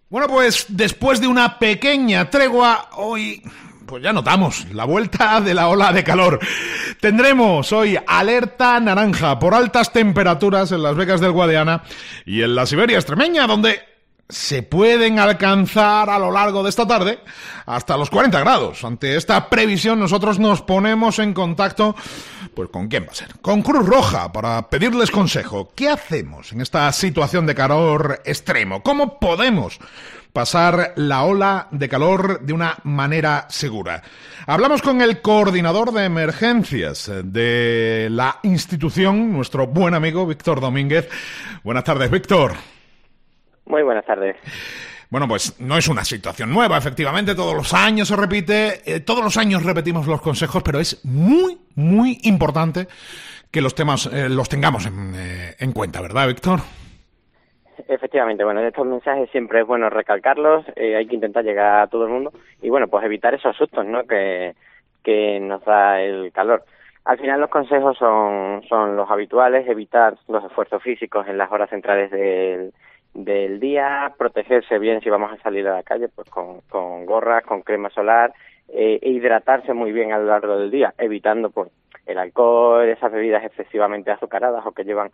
Bueno, pues después de una pequeña tregua, hoy pues ya notamos la vuelta de la ola de calor. Tendremos hoy alerta naranja por altas temperaturas en las Vegas del Guadiana y en la Siberia extremeña, donde se pueden alcanzar a lo largo de esta tarde hasta los 40 grados. Ante esta previsión nosotros nos ponemos en contacto, pues ¿con quién va a ser? Con Cruz Roja, para pedirles consejo. ¿Qué hacemos en esta situación de calor extremo? ¿Cómo podemos pasar la ola de calor de una manera segura? Hablamos con el coordinador de emergencias de la institución, nuestro buen amigo Víctor Domínguez. Buenas tardes, Víctor. Muy buenas tardes. Bueno, pues no es una situación nueva, efectivamente, todos los años se repite, todos los años repetimos los consejos, pero es muy importante que los temas los tengamos en cuenta, ¿verdad, Víctor? Efectivamente, bueno, estos mensajes siempre es bueno recalcarlos, hay que intentar llegar a todo el mundo y bueno, pues evitar esos sustos, ¿no?, que nos da el calor. Al final los consejos son los habituales: evitar los esfuerzos físicos en las horas centrales del día, protegerse bien si vamos a salir a la calle, pues con gorras, con crema solar, e hidratarse muy bien a lo largo del día, evitando pues el alcohol, esas bebidas excesivamente azucaradas o que llevan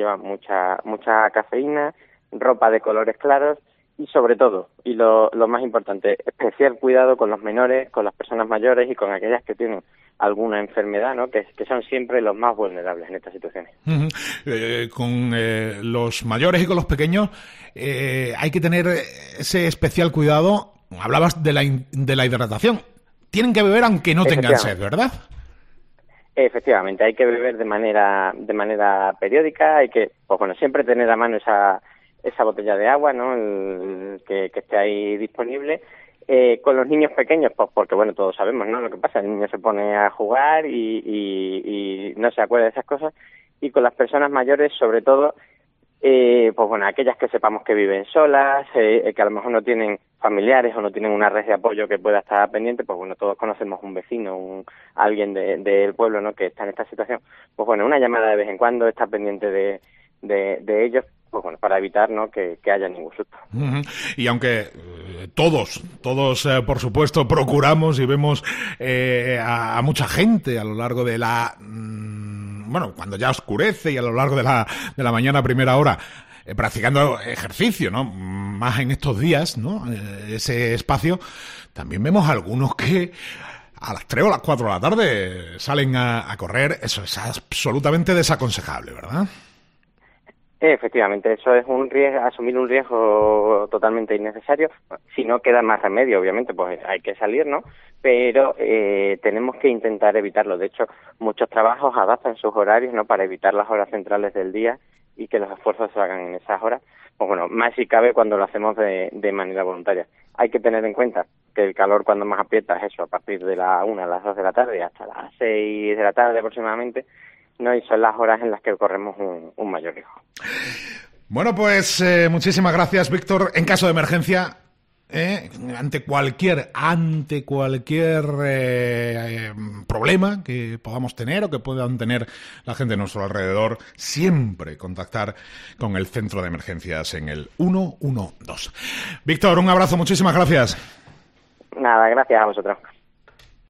mucha cafeína, ropa de colores claros y sobre todo, y lo más importante, especial cuidado con los menores, con las personas mayores y con aquellas que tienen alguna enfermedad, ¿no?, que son siempre los más vulnerables en estas situaciones. Con los mayores y con los pequeños hay que tener ese especial cuidado. Hablabas de la hidratación. Tienen que beber aunque no tengan sed, ¿verdad? Efectivamente, hay que beber de manera periódica, hay que, pues bueno, siempre tener a mano esa botella de agua, ¿no?, que esté ahí disponible. Con los niños pequeños, pues porque bueno, todos sabemos, ¿no?, lo que pasa, el niño se pone a jugar y no se acuerda de esas cosas. Y con las personas mayores, sobre todo, pues bueno, aquellas que sepamos que viven solas, que a lo mejor no tienen familiares o no tienen una red de apoyo que pueda estar pendiente, pues bueno, todos conocemos un vecino, alguien del pueblo, ¿no?, que está en esta situación. Pues bueno, una llamada de vez en cuando, estar pendiente de ellos, pues bueno, para evitar, ¿no?, que haya ningún susto. Y aunque todos por supuesto procuramos y vemos a mucha gente a lo largo de bueno, cuando ya oscurece y a lo largo de la mañana a primera hora, practicando ejercicio, ¿no?, más en estos días, ¿no?, ese espacio, también vemos a algunos que a las 3 o las 4 de la tarde salen a correr. Eso es absolutamente desaconsejable, ¿verdad? Efectivamente, eso es asumir un riesgo totalmente innecesario. Si no queda más remedio, obviamente, pues hay que salir, ¿no? Pero tenemos que intentar evitarlo. De hecho, muchos trabajos adaptan sus horarios, ¿no?, para evitar las horas centrales del día y que los esfuerzos se hagan en esas horas. Pues bueno, más si cabe cuando lo hacemos de manera voluntaria. Hay que tener en cuenta que el calor cuando más aprieta es eso, a partir de la 1 a las 2 de la tarde hasta las 6 de la tarde aproximadamente, ¿no?, y son las horas en las que corremos un mayor riesgo. Bueno, pues muchísimas gracias, Víctor. En caso de emergencia, ante cualquier problema que podamos tener o que puedan tener la gente de nuestro alrededor, siempre contactar con el centro de emergencias en el 112. Víctor, un abrazo, muchísimas gracias. Nada, gracias a vosotros.